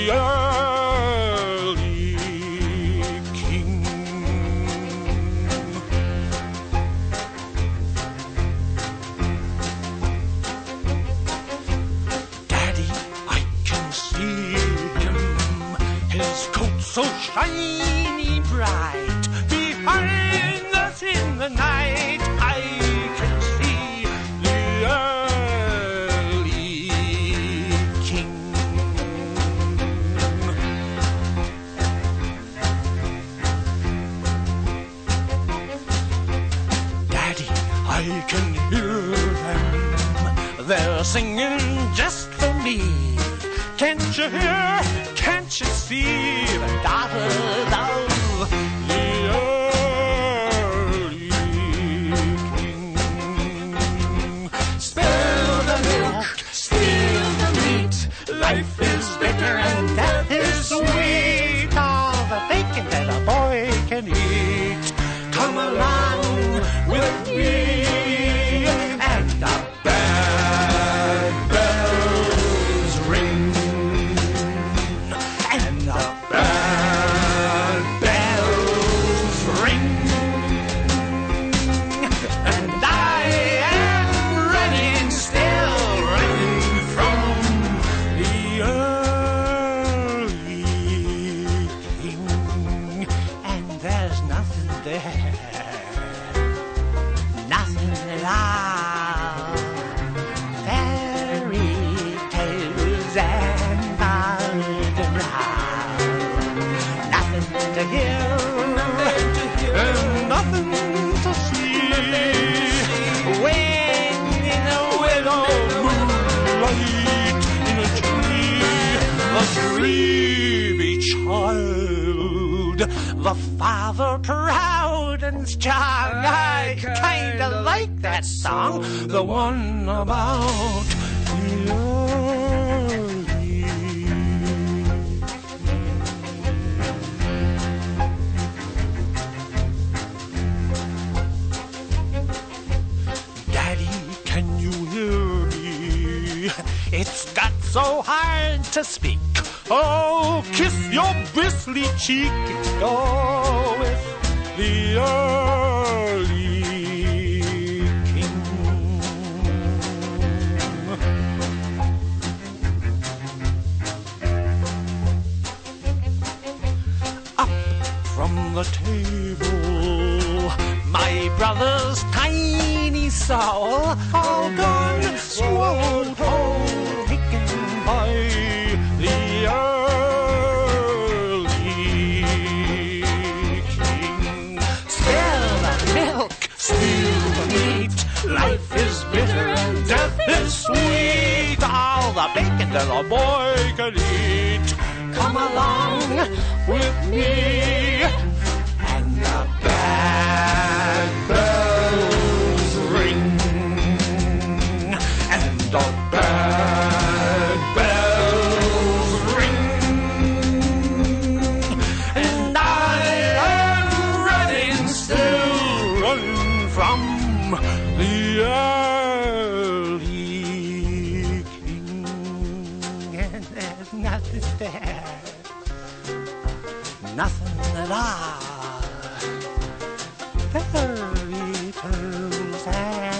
the early king. Daddy, I can see him, his coat so shiny bright, behind us in the night. I can see the early king. Daddy, I can hear them, they're singing just for me. Can't you hear, can't you see the daughters of the early king? Spill the milk, steal the meat, life is bitter and death is sweet. All the bacon that a boy can eat. Come along with me, and the bad bells ring, and the bad bells ring, and I am running, still running from the early king, and there's nothing there, nothing at all. Fairy tales and Balderrah. Nothing to hear, and nothing to see. When in a willow moonlight, in a dreamy child, the father proud and strong. I kinda like that song, the one about the early. Daddy, can you hear me? It's got so hard to speak. Oh, kiss your bristly cheek and go with the early king. Up from the table, my brother's tiny soul, all gone, swallowed whole, taken by the early king. Spill the milk, steal the meat, life is bitter and death is sweet. All the bacon that a boy can eat. Come along with me, and the bad bells ring, and the bad bells ring, and I am running, still running from the early king, and there's nothing there, nothing at all. Fairy tales